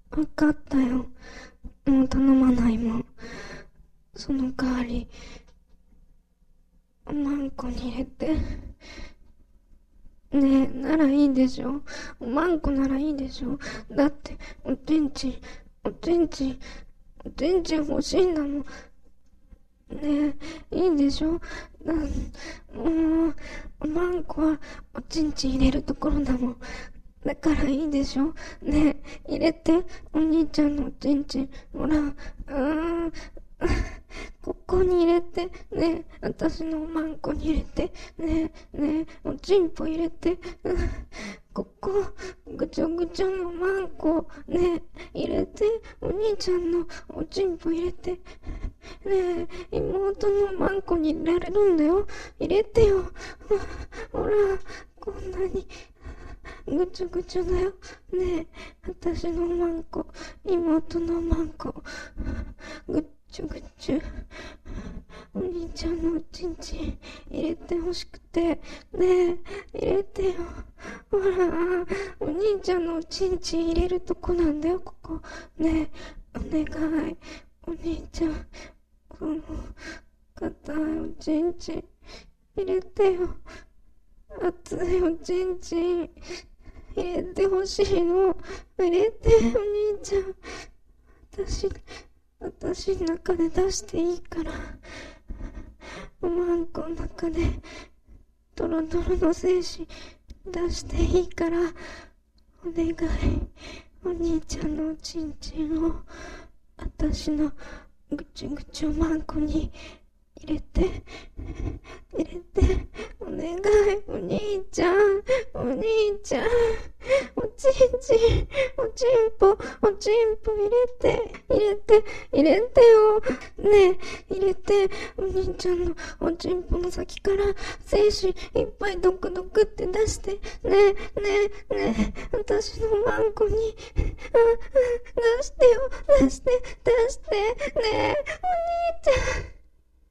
わかったよ。もう頼まないもん。その代わり、おまんこに入れて。ねえ、ならいいでしょ。おまんこならいいでしょ。だって、おちんちん欲しいんだもん。ねえ、いいでしょ。もう、おまんこはおちんちん入れるところだもん。だからいいでしょ。ねえ、入れて、お兄ちゃんのおちんちん。ほら、ここに入れて、ねえ、私のおまんこに入れて、ねえ、ねえ、おちんぽ入れて、ここ、ぐちょぐちょのおまんこ、ねえ、入れて、お兄ちゃんのおちんぽ入れて、ねえ、妹のおまんこに入れられるんだよ。入れてよ。ほら、こんなに、ぐちょぐちょだよ。ねえ、私のおまんこ、妹のおまんこ、ぐっちゅぐちゅ。お兄ちゃんのおちんちん入れてほしくて。ねえ、入れてよ。ほら、お兄ちゃんのおちんちん入れるとこなんだよ、ここ。ねえ、お願い。お兄ちゃん、この、硬いおちんちん入れてよ。熱いおちんちん入れてほしいの。入れて、お兄ちゃん。私の中で出していいから。おまんこの中で、ドロドロの精子出していいから、お願い。お兄ちゃんのおちんちんを、私のぐちゅぐちゅおまんこに入れて、お願い、お兄ちゃん、お兄ちゃん、おちんぽ入れてよ。ねえ、入れて、お兄ちゃんのおちんぽの先から精子いっぱいドクドクって出して、ねえ、私のマンコに、出してよ、ね